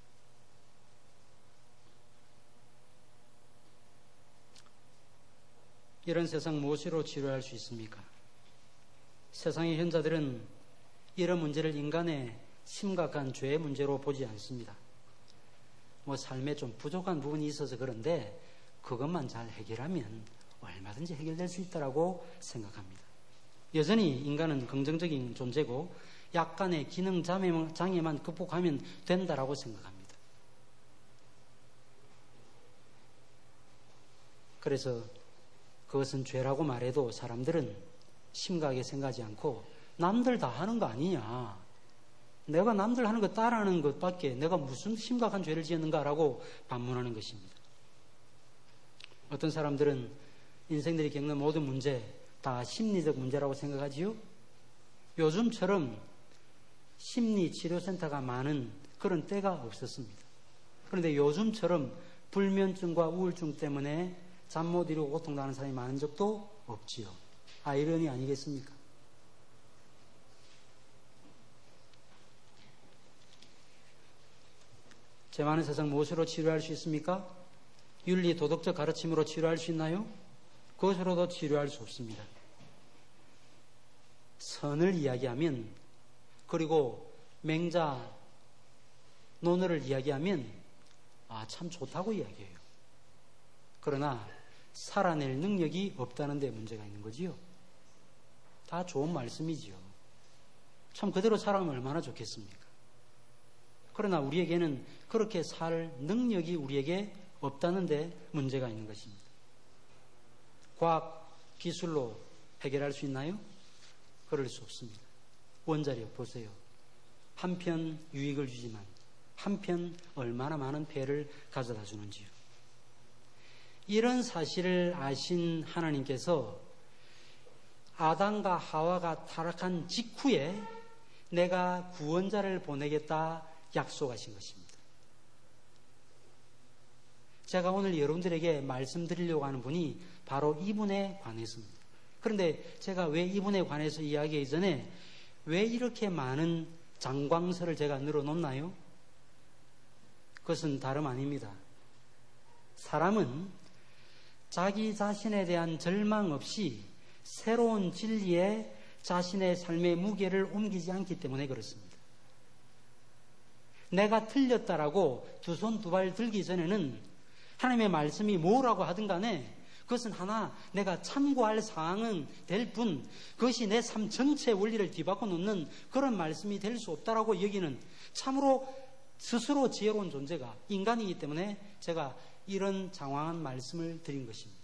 이런 세상 무엇으로 치료할 수 있습니까? 세상의 현자들은 이런 문제를 인간의 심각한 죄의 문제로 보지 않습니다. 삶에 좀 부족한 부분이 있어서 그런데 그것만 잘 해결하면 얼마든지 해결될 수 있다고 생각합니다. 여전히 인간은 긍정적인 존재고 약간의 기능 장애만 극복하면 된다라고 생각합니다. 그래서 그것은 죄라고 말해도 사람들은 심각하게 생각하지 않고 남들 다 하는 거 아니냐. 내가 남들 하는 거 따라하는 것밖에 내가 무슨 심각한 죄를 지었는가라고 반문하는 것입니다. 어떤 사람들은 인생들이 겪는 모든 문제 다 심리적 문제라고 생각하지요. 요즘처럼 심리치료센터가 많은 그런 때가 없었습니다. 그런데 요즘처럼 불면증과 우울증 때문에 잠 못 이루고 고통당하는 사람이 많은 적도 없지요. 아이러니 아니겠습니까? 죄 많은 세상 무엇으로 치료할 수 있습니까? 윤리, 도덕적 가르침으로 치료할 수 있나요? 그것으로도 치료할 수 없습니다. 선을 이야기하면 그리고 맹자 논어를 이야기하면 참 좋다고 이야기해요. 그러나 살아낼 능력이 없다는 데 문제가 있는 거지요. 다 좋은 말씀이지요. 참 그대로 살아가면 얼마나 좋겠습니까? 그러나 우리에게는 그렇게 살 능력이 우리에게 없다는 데 문제가 있는 것입니다. 과학, 기술로 해결할 수 있나요? 그럴 수 없습니다. 원자력 보세요. 한편 유익을 주지만 한편 얼마나 많은 폐해를 가져다 주는지요. 이런 사실을 아신 하나님께서 아담과 하와가 타락한 직후에 내가 구원자를 보내겠다 약속하신 것입니다. 제가 오늘 여러분들에게 말씀드리려고 하는 분이 바로 이분에 관해서입니다. 그런데 제가 왜 이분에 관해서 이야기하기 전에 왜 이렇게 많은 장광설을 제가 늘어놓나요? 그것은 다름 아닙니다. 사람은 자기 자신에 대한 절망 없이 새로운 진리에 자신의 삶의 무게를 옮기지 않기 때문에 그렇습니다. 내가 틀렸다라고 두 손 두 발 들기 전에는 하나님의 말씀이 뭐라고 하든 간에 그것은 하나 내가 참고할 사항은 될 뿐 그것이 내 삶 전체의 원리를 뒤바꿔 놓는 그런 말씀이 될 수 없다라고 여기는 참으로 스스로 지혜로운 존재가 인간이기 때문에 제가 이런 장황한 말씀을 드린 것입니다.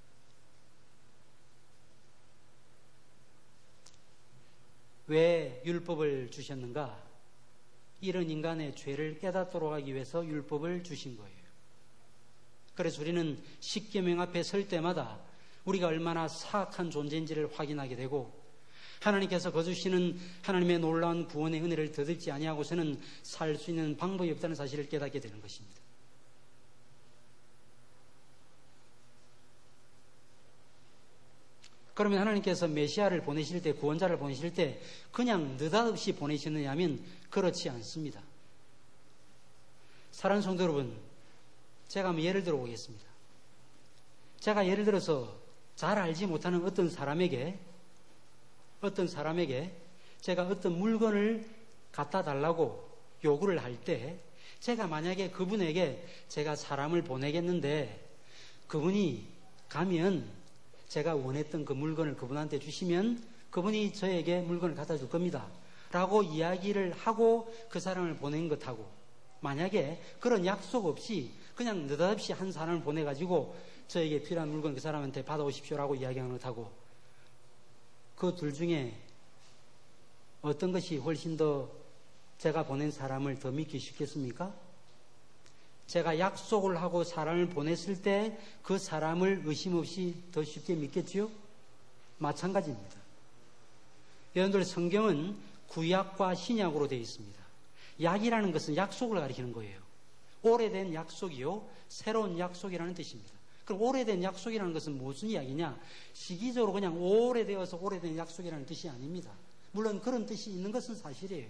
왜 율법을 주셨는가? 이런 인간의 죄를 깨닫도록 하기 위해서 율법을 주신 거예요. 그래서 우리는 십계명 앞에 설 때마다 우리가 얼마나 사악한 존재인지를 확인하게 되고 하나님께서 거두시는 하나님의 놀라운 구원의 은혜를 더듬지 아니하고서는 살 수 있는 방법이 없다는 사실을 깨닫게 되는 것입니다. 그러면 하나님께서 메시아를 보내실 때, 구원자를 보내실 때 그냥 느닷없이 보내시느냐 하면 그렇지 않습니다. 사랑하는 성도 여러분, 제가 한번 예를 들어 보겠습니다. 제가 예를 들어서 잘 알지 못하는 어떤 사람에게 제가 어떤 물건을 갖다 달라고 요구를 할 때 제가 만약에 그분에게 제가 사람을 보내겠는데 그분이 가면 제가 원했던 그 물건을 그분한테 주시면 그분이 저에게 물건을 갖다 줄 겁니다 라고 이야기를 하고 그 사람을 보낸 것하고 만약에 그런 약속 없이 그냥 느닷없이 한 사람을 보내가지고 저에게 필요한 물건 그 사람한테 받아오십시오라고 이야기하는 것하고 그 둘 중에 어떤 것이 훨씬 더 제가 보낸 사람을 더 믿기 쉽겠습니까? 제가 약속을 하고 사람을 보냈을 때 그 사람을 의심 없이 더 쉽게 믿겠지요? 마찬가지입니다. 여러분들 성경은 구약과 신약으로 되어 있습니다. 약이라는 것은 약속을 가리키는 거예요. 오래된 약속이요, 새로운 약속이라는 뜻입니다. 그럼 오래된 약속이라는 것은 무슨 이야기냐? 시기적으로 그냥 오래되어서 오래된 약속이라는 뜻이 아닙니다. 물론 그런 뜻이 있는 것은 사실이에요.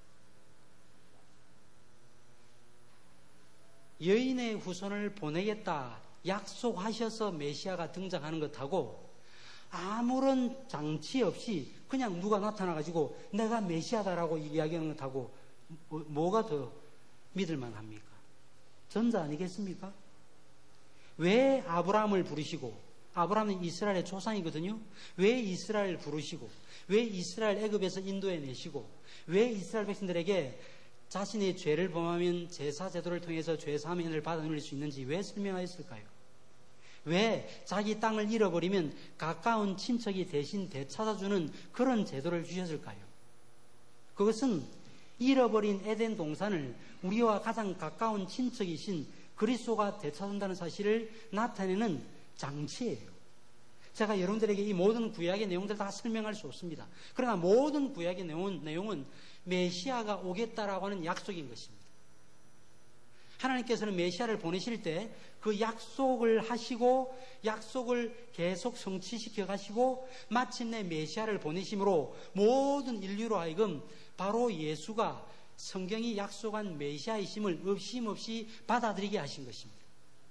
여인의 후손을 보내겠다 약속하셔서 메시아가 등장하는 것하고 아무런 장치 없이 그냥 누가 나타나가지고 내가 메시아다라고 이야기하는 것하고 뭐가 더 믿을만 합니까? 전자 아니겠습니까? 왜 아브라함을 부르시고, 아브라함은 이스라엘의 조상이거든요. 왜 이스라엘을 부르시고, 왜 이스라엘 애굽에서 인도해 내시고, 왜 이스라엘 백성들에게 자신의 죄를 범하면 제사 제도를 통해서 죄 사함의 은혜를 받아 누릴 수 있는지 왜 설명하였을까요? 왜 자기 땅을 잃어버리면 가까운 친척이 대신 되찾아주는 그런 제도를 주셨을까요? 그것은 잃어버린 에덴 동산을 우리와 가장 가까운 친척이신 그리스도가 되찾는다는 사실을 나타내는 장치예요. 제가 여러분들에게 이 모든 구약의 내용들 다 설명할 수 없습니다. 그러나 모든 구약의 내용은 메시아가 오겠다라고 하는 약속인 것입니다. 하나님께서는 메시아를 보내실 때 그 약속을 하시고 약속을 계속 성취시켜 가시고 마침내 메시아를 보내심으로 모든 인류로 하여금 바로 예수가 성경이 약속한 메시아이심을 없이 받아들이게 하신 것입니다.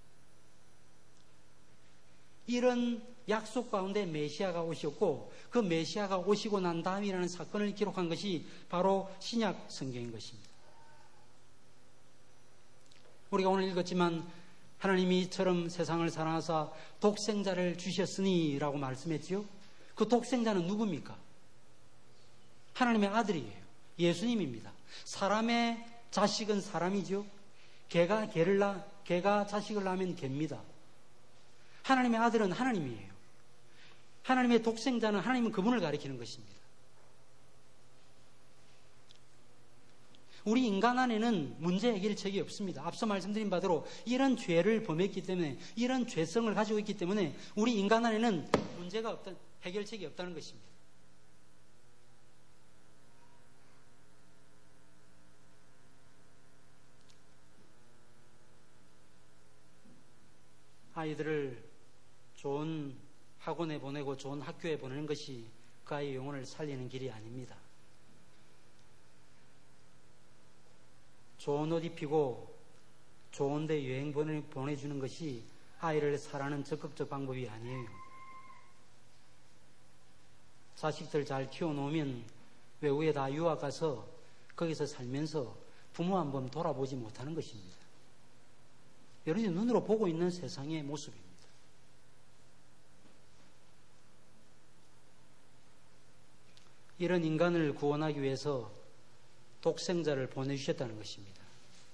이런 약속 가운데 메시아가 오셨고 그 메시아가 오시고 난 다음이라는 사건을 기록한 것이 바로 신약 성경인 것입니다. 우리가 오늘 읽었지만 하나님이 이처럼 세상을 사랑하사 독생자를 주셨으니 라고 말씀했지요. 그 독생자는 누굽니까? 하나님의 아들이에요. 예수님입니다. 사람의 자식은 사람이죠. 개가 자식을 낳으면 개입니다. 하나님의 아들은 하나님이에요. 하나님의 독생자는 하나님은 그분을 가리키는 것입니다. 우리 인간 안에는 문제 해결책이 없습니다. 앞서 말씀드린 바대로 이런 죄를 범했기 때문에 이런 죄성을 가지고 있기 때문에 우리 인간 안에는 문제가 없다. 해결책이 없다는 것입니다. 아이들을 좋은 학원에 보내고 좋은 학교에 보내는 것이 그 아이의 영혼을 살리는 길이 아닙니다. 좋은 옷 입히고 좋은 데 여행 보내주는 것이 아이를 사랑하는 적극적 방법이 아니에요. 자식들 잘 키워놓으면 외국에 다 유학 가서 거기서 살면서 부모 한 번 돌아보지 못하는 것입니다. 여러분이 눈으로 보고 있는 세상의 모습입니다. 이런 인간을 구원하기 위해서 독생자를 보내주셨다는 것입니다.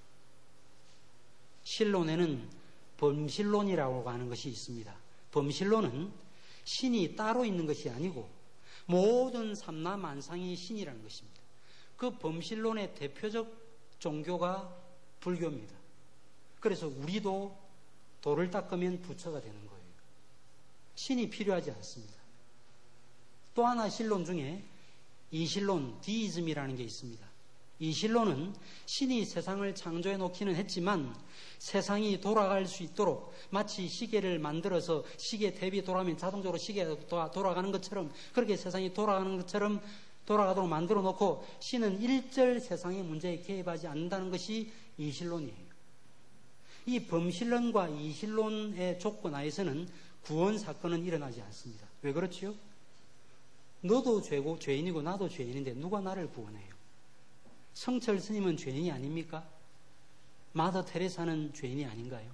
신론에는 범신론이라고 하는 것이 있습니다. 범신론은 신이 따로 있는 것이 아니고 모든 삼라만상이 신이라는 것입니다. 그 범신론의 대표적 종교가 불교입니다. 그래서 우리도 돌을 닦으면 부처가 되는 거예요. 신이 필요하지 않습니다. 또 하나 신론 중에 이신론, 디이즘이라는 게 있습니다. 이신론은 신이 세상을 창조해 놓기는 했지만 세상이 돌아갈 수 있도록 마치 시계를 만들어서 시계 탭이 돌아가면 자동적으로 시계가 돌아가는 것처럼 그렇게 세상이 돌아가는 것처럼 돌아가도록 만들어 놓고 신은 일절 세상의 문제에 개입하지 않는다는 것이 이신론이에요. 이 범신론과 이신론의 조건 하에서는 구원 사건은 일어나지 않습니다. 왜 그렇지요? 너도 죄인이고 나도 죄인인데 누가 나를 구원해요? 성철 스님은 죄인이 아닙니까? 마더 테레사는 죄인이 아닌가요?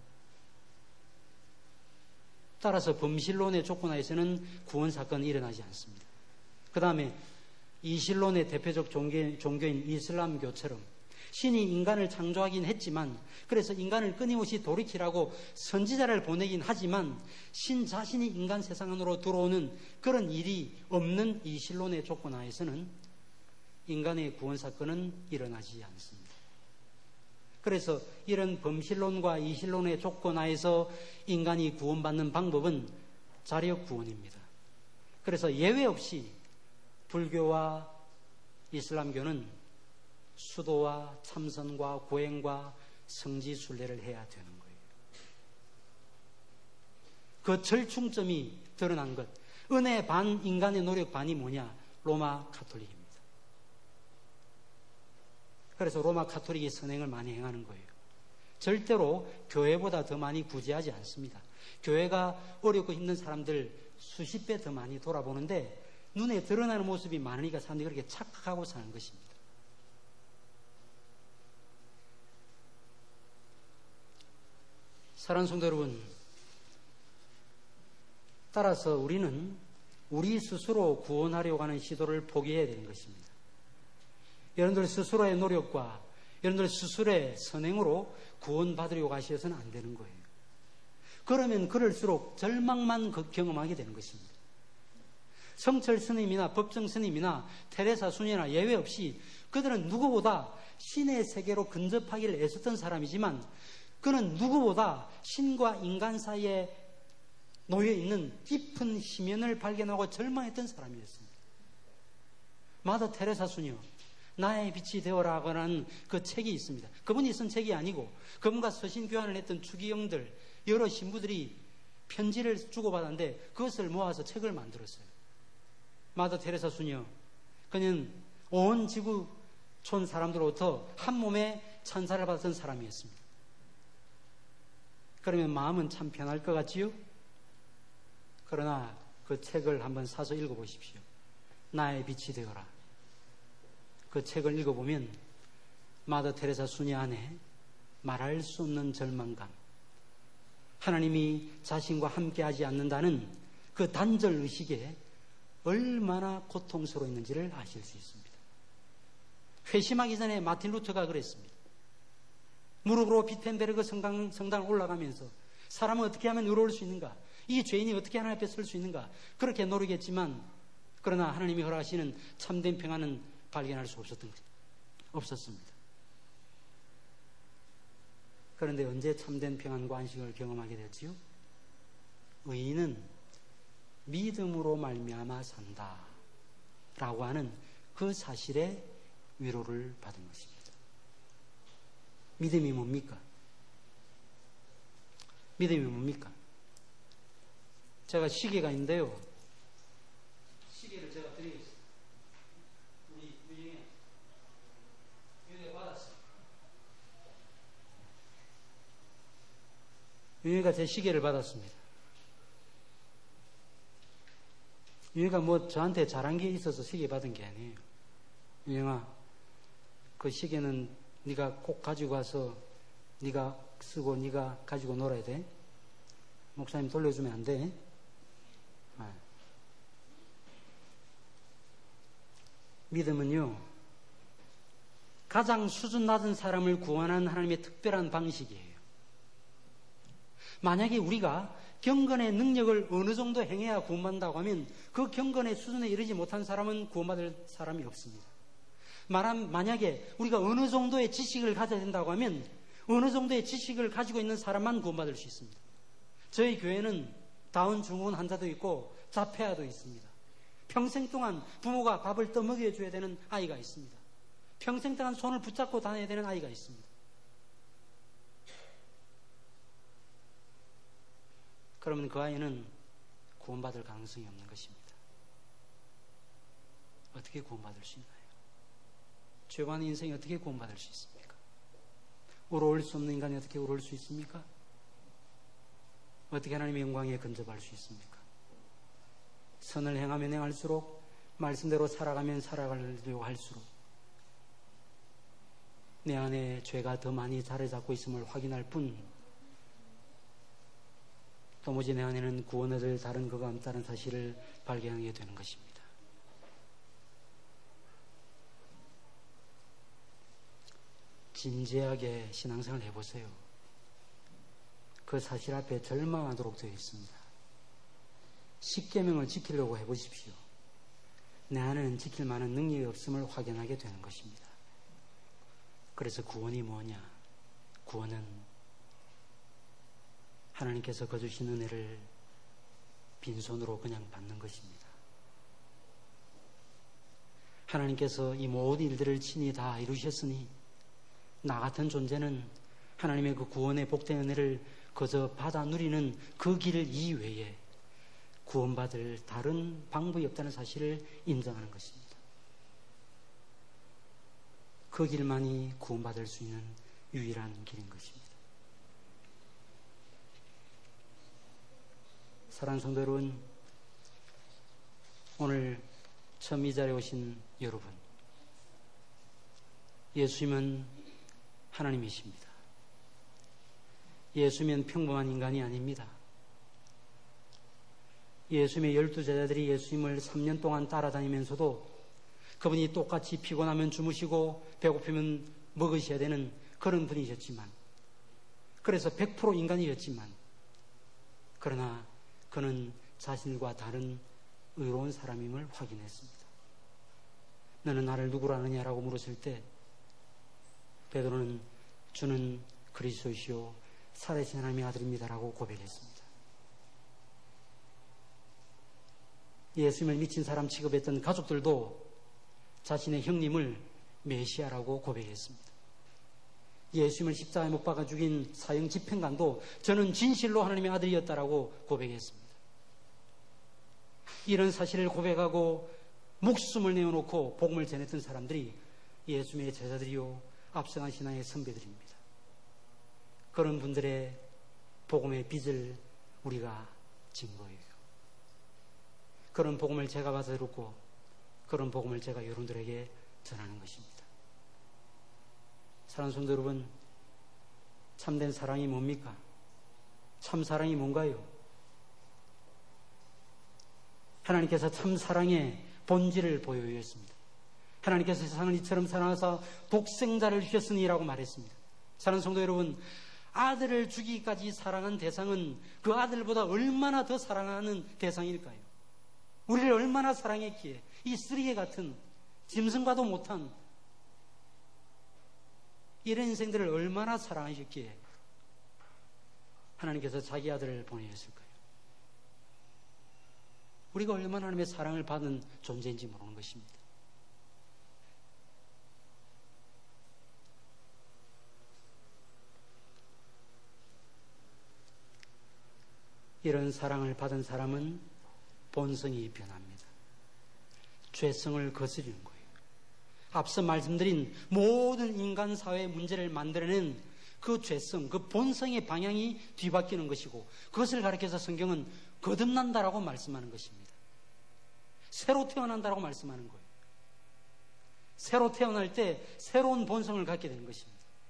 따라서 범신론의 조건 하에서는 구원 사건은 일어나지 않습니다. 그 다음에 이신론의 대표적 종교인 이슬람교처럼 신이 인간을 창조하긴 했지만 그래서 인간을 끊임없이 돌이키라고 선지자를 보내긴 하지만 신 자신이 인간 세상 안으로 들어오는 그런 일이 없는 이 신론의 조건 하에서는 인간의 구원 사건은 일어나지 않습니다. 그래서 이런 범신론과 이신론의 조건 하에서 인간이 구원받는 방법은 자력 구원입니다. 그래서 예외 없이 불교와 이슬람교는 수도와 참선과 고행과 성지순례를 해야 되는 거예요. 그 절충점이 드러난 것, 은혜 반, 인간의 노력 반이 뭐냐? 로마 가톨릭입니다. 그래서 로마 가톨릭이 선행을 많이 행하는 거예요. 절대로 교회보다 더 많이 구제하지 않습니다. 교회가 어렵고 힘든 사람들 수십 배 더 많이 돌아보는데 눈에 드러나는 모습이 많으니까 사람들이 그렇게 착각하고 사는 것입니다. 사랑하는 성도 여러분, 따라서 우리는 우리 스스로 구원하려고 하는 시도를 포기해야 되는 것입니다. 여러분들 스스로의 노력과 여러분들 스스로의 선행으로 구원받으려고 하셔서는 안 되는 거예요. 그러면 그럴수록 절망만 경험하게 되는 것입니다. 성철 스님이나 법정 스님이나 테레사 수녀나 예외 없이 그들은 누구보다 신의 세계로 근접하기를 애썼던 사람이지만 그는 누구보다 신과 인간 사이에 놓여있는 깊은 희면을 발견하고 절망했던 사람이었습니다. 마더 테레사 수녀, 나의 빛이 되어라고 하는 그 책이 있습니다. 그분이 쓴 책이 아니고 그분과 서신 교환을 했던 추기경들, 여러 신부들이 편지를 주고받았는데 그것을 모아서 책을 만들었어요. 마더 테레사 수녀, 그는 온 지구촌 사람들로부터 한 몸에 찬사를 받았던 사람이었습니다. 그러면 마음은 참 편할 것 같지요? 그러나 그 책을 한번 사서 읽어보십시오. 나의 빛이 되어라. 그 책을 읽어보면 마더 테레사 수녀 안에 말할 수 없는 절망감, 하나님이 자신과 함께하지 않는다는 그 단절 의식에 얼마나 고통스러웠는지를 아실 수 있습니다. 회심하기 전에 마틴 루터가 그랬습니다. 무릎으로 비텐베르그 성당을 올라가면서 사람은 어떻게 하면 의로울 수 있는가? 이 죄인이 어떻게 하나님 앞에 설 수 있는가? 그렇게 노력했지만 그러나 하나님이 허락하시는 참된 평안은 발견할 수 없었습니다. 그런데 언제 참된 평안과 안식을 경험하게 됐지요? 의인은 믿음으로 말미암아 산다 라고 하는 그 사실에 위로를 받은 것입니다. 믿음이 뭡니까? 믿음이 뭡니까? 제가 시계가 있는데요. 시계를 제가 드리겠습니다. 우리 유영이가 받았어요. 유영이가 제 시계를 받았습니다. 유영이가 뭐 저한테 잘한 게 있어서 시계 받은 게 아니에요. 유영아, 그 시계는 네가 꼭 가지고 와서 네가 쓰고 네가 가지고 놀아야 돼. 목사님 돌려주면 안 돼. 믿음은요, 가장 수준 낮은 사람을 구원하는 하나님의 특별한 방식이에요. 만약에 우리가 경건의 능력을 어느 정도 행해야 구원받는다고 하면 그 경건의 수준에 이르지 못한 사람은 구원받을 사람이 없습니다. 만약에 우리가 어느 정도의 지식을 가져야 된다고 하면 어느 정도의 지식을 가지고 있는 사람만 구원받을 수 있습니다. 저희 교회는 다운 증후군 환자도 있고 자폐아도 있습니다. 평생 동안 부모가 밥을 떠먹여줘야 되는 아이가 있습니다. 평생 동안 손을 붙잡고 다녀야 되는 아이가 있습니다. 그러면 그 아이는 구원받을 가능성이 없는 것입니다. 어떻게 구원받을 수 있나요? 죄 많은 인생이 어떻게 구원받을 수 있습니까? 우러올 수 없는 인간이 어떻게 우러올 수 있습니까? 어떻게 하나님의 영광에 근접할 수 있습니까? 선을 행하면 행할수록, 말씀대로 살아가면 살아가려고 할수록 내 안에 죄가 더 많이 자리 잡고 있음을 확인할 뿐, 도무지 내 안에는 구원 얻을 다른 그가 없다는 사실을 발견하게 되는 것입니다. 진지하게 신앙생활을 해보세요. 그 사실 앞에 절망하도록 되어 있습니다. 십계명을 지키려고 해보십시오. 내 안에는 지킬 만한 능력이 없음을 확인하게 되는 것입니다. 그래서 구원이 뭐냐? 구원은 하나님께서 거주신 은혜를 빈손으로 그냥 받는 것입니다. 하나님께서 이 모든 일들을 친히 다 이루셨으니 나 같은 존재는 하나님의 그 구원의 복된 은혜를 그저 받아 누리는 그 길 이외에 구원받을 다른 방법이 없다는 사실을 인정하는 것입니다. 그 길만이 구원받을 수 있는 유일한 길인 것입니다. 사랑하는 성도 여러분, 오늘 처음 이 자리에 오신 여러분, 예수님은 하나님이십니다. 예수님은 평범한 인간이 아닙니다. 예수님의 12제자들이 예수님을 3년 동안 따라다니면서도 그분이 똑같이 피곤하면 주무시고 배고프면 먹으셔야 되는 그런 분이셨지만, 그래서 100% 인간이었지만, 그러나 그는 자신과 다른 의로운 사람임을 확인했습니다. 너는 나를 누구로 아느냐라고 물었을 때 베드로는 주는 그리스도시요 살아계신 하나님의 아들입니다라고 고백했습니다. 예수님을 미친 사람 취급했던 가족들도 자신의 형님을 메시아라고 고백했습니다. 예수님을 십자가에 못 박아 죽인 사형 집행관도 저는 진실로 하나님의 아들이었다라고 고백했습니다. 이런 사실을 고백하고 목숨을 내어놓고 복음을 전했던 사람들이 예수님의 제자들이요 앞서간 신앙의 선배들입니다. 그런 분들의 복음의 빚을 우리가 진 거예요. 그런 복음을 제가 받아 들었고 그런 복음을 제가 여러분들에게 전하는 것입니다. 사랑하는 성도 여러분, 참된 사랑이 뭡니까? 참 사랑이 뭔가요? 하나님께서 참 사랑의 본질을 보여주셨습니다. 하나님께서 세상을 이처럼 사랑하사 독생자를 주셨으니라고 말했습니다. 사랑하는 성도 여러분, 아들을 주기까지 사랑한 대상은 그 아들보다 얼마나 더 사랑하는 대상일까요? 우리를 얼마나 사랑했기에 이 쓰레기 같은 짐승과도 못한 이런 인생들을 얼마나 사랑하셨기에 하나님께서 자기 아들을 보내셨을까요? 우리가 얼마나 하나님의 사랑을 받은 존재인지 모르는 것입니다. 이런 사랑을 받은 사람은 본성이 변합니다. 죄성을 거스르는 거예요. 앞서 말씀드린 모든 인간 사회의 문제를 만들어낸 그 죄성, 그 본성의 방향이 뒤바뀌는 것이고, 그것을 가리켜서 성경은 거듭난다라고 말씀하는 것입니다. 새로 태어난다라고 말씀하는 거예요. 새로 태어날 때 새로운 본성을 갖게 되는 것입니다.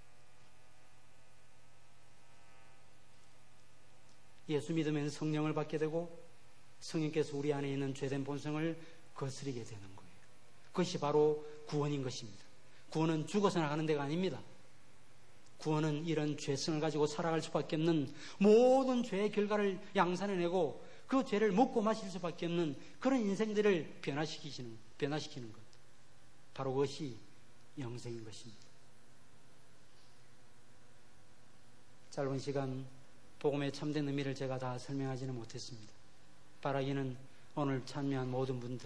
예수 믿으면 성령을 받게 되고, 성령께서 우리 안에 있는 죄된 본성을 거스리게 되는 거예요. 그것이 바로 구원인 것입니다. 구원은 죽어서 나가는 데가 아닙니다. 구원은 이런 죄성을 가지고 살아갈 수밖에 없는, 모든 죄의 결과를 양산해내고 그 죄를 먹고 마실 수밖에 없는 그런 인생들을 변화시키는 것. 바로 그것이 영생인 것입니다. 짧은 시간 복음의 참된 의미를 제가 다 설명하지는 못했습니다. 바라기는 오늘 참여한 모든 분들,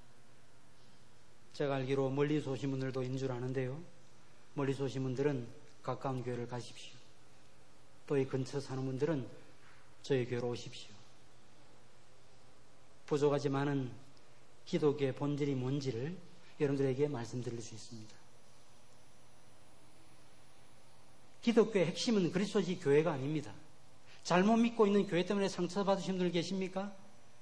제가 알기로 멀리서 오신 분들도 있는 줄 아는데요. 멀리서 오신 분들은 가까운 교회를 가십시오. 또 이 근처 사는 분들은 저희 교회로 오십시오. 부족하지만은 기독교의 본질이 뭔지를 여러분들에게 말씀드릴 수 있습니다. 기독교의 핵심은 그리스도의 교회가 아닙니다. 잘못 믿고 있는 교회 때문에 상처받으신 분들 계십니까?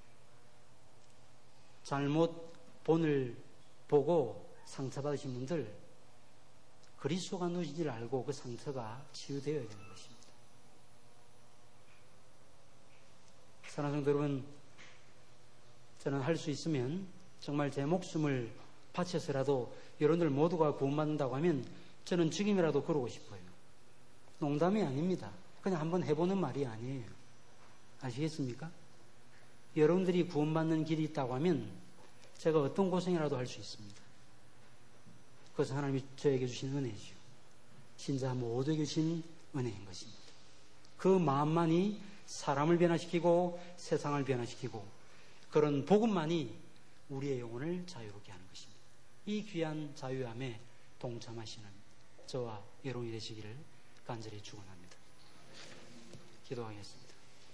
잘못 본을 보고 상처받으신 분들, 그리스도가 누구인지를 알고 그 상처가 치유되어야 되는 것입니다. 사랑하는 성도 여러분, 저는 할 수 있으면 정말 제 목숨을 바쳐서라도 여러분들 모두가 구원받는다고 하면 저는 지금이라도 그러고 싶어요. 농담이 아닙니다. 그냥 한번 해보는 말이 아니에요. 아시겠습니까? 여러분들이 구원받는 길이 있다고 하면 제가 어떤 고생이라도 할 수 있습니다. 그것은 하나님이 저에게 주신 은혜죠. 신자 모두에게 주신 은혜인 것입니다. 그 마음만이 사람을 변화시키고 세상을 변화시키고, 그런 복음만이 우리의 영혼을 자유롭게 하는 것입니다. 이 귀한 자유함에 동참하시는 저와 여러분이 되시기를 간절히 축원합니다. 기도하겠습니다.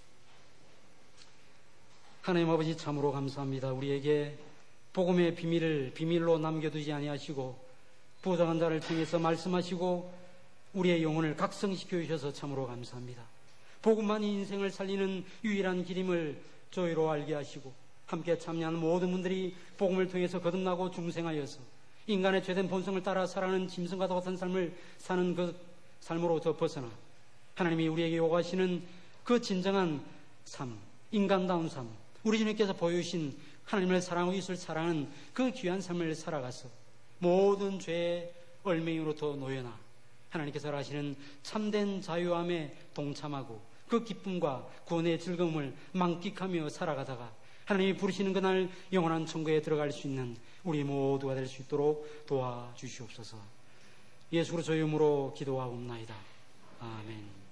하나님 아버지, 참으로 감사합니다. 우리에게 복음의 비밀을 비밀로 남겨두지 아니하시고 부정한 자를 통해서 말씀하시고 우리의 영혼을 각성시켜 주셔서 참으로 감사합니다. 복음만이 인생을 살리는 유일한 길임을 저희로 알게 하시고, 함께 참여하는 모든 분들이 복음을 통해서 거듭나고 중생하여서 인간의 죄된 본성을 따라 살아가는 짐승과 같은 삶을 사는 그 삶으로부터 벗어나 하나님이 우리에게 요구하시는 그 진정한 삶, 인간다운 삶, 우리 주님께서 보여주신 하나님을 사랑하고 이웃을 사랑하는 그 귀한 삶을 살아가서 모든 죄의 얼맹이로부터 놓여나 하나님께서 하시는 참된 자유함에 동참하고 그 기쁨과 구원의 즐거움을 만끽하며 살아가다가 하나님이 부르시는 그날 영원한 천국에 들어갈 수 있는 우리 모두가 될 수 있도록 도와주시옵소서. 예수 그리스도의 이름으로 기도하옵나이다. 아멘.